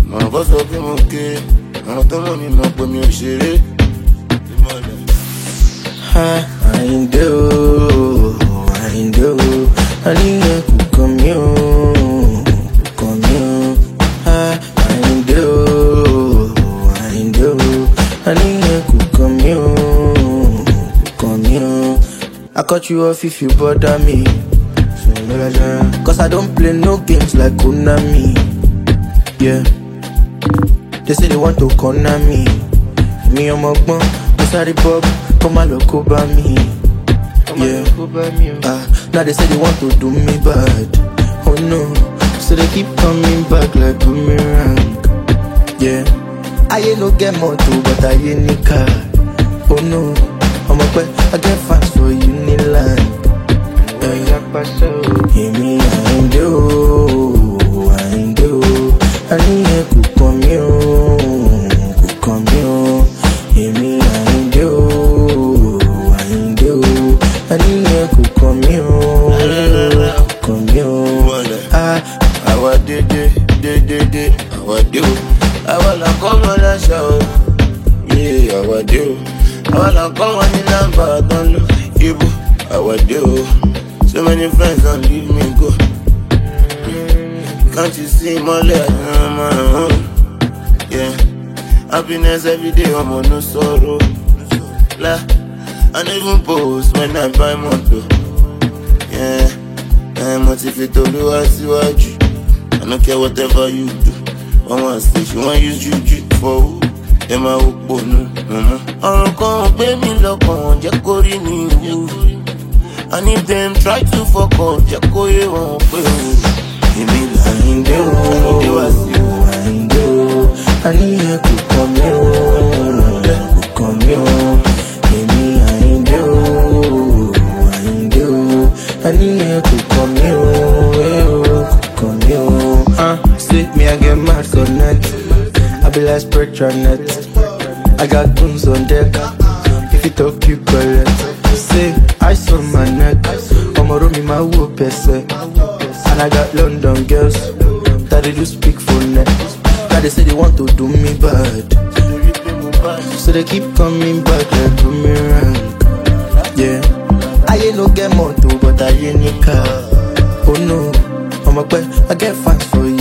Àwọn kan sọ pé mo kéré, àwọn tó mọ̀ mi mọ̀ pé mi ò ṣeré. Àyìndé o, Àyìndé o, àníyàn kò kàn mí o, kò kàn mí o. Àyìndé o, Àyìndé o, àníyàn kò kàn mí o, kò kàn mí o. I cut you off if you bother me. Cause I don't play no games like Konami. Yeah. They say they want to corner me. Me and my bum, sorry Bob, come and look over me. Yeah. Now they say they want to do me bad. Oh no. So they keep coming back like boomerang. Yeah. I ain't no get moto, but I ain't need car. Oh no. I'm a pet, I get fans for Uniland. Hear me, Àyìndé o, Àyìndé o, àníyàn kò kàn mí o, kò kàn mí o. Hear me, Àyìndé o, Àyìndé o, àníyàn kò kàn mí o, kò kàn mí o. Àwa dédé, àwa dé o. Àwa là kọ́ wọn láṣà o. Àwa dé o. Àwa là kọ́ wọn ní nàmbà tán ló ibò. Àwa dé o. So many friends don't leave me go. Can't you see my leg? I'm on my own. Yeah. Happiness every day, I'm on no sorrow. La. And even post when I buy moto. Yeah. I'm motivated to do what you. I don't care whatever you do. One want stage, you want use juju for who? Am I hope no? Ọ̀rọ̀ kan gbé mi lọ́kàn, jẹ́ kó rí mi wú. And if them try to fuck up, just go here on pay. Give me Àyìndé o, Àyìndé o, àníyàn kò kàn mí o, kò kàn mí o. Hear me, Àyìndé o, Àyìndé o, àníyàn kò kàn mí o, kò kàn mí o. Say me I get mad connect, I be like spectral net. I got goons on deck, if you talk you collect. Say ice on my neck, I'ma me my whoop person. And I got London girls that they do speak for net. Now they say they want to do me bad, so they keep coming back like boomerang. Yeah, I ain't no get moto, but I ain't need car. Oh no, I'm a pet, I get fans for you.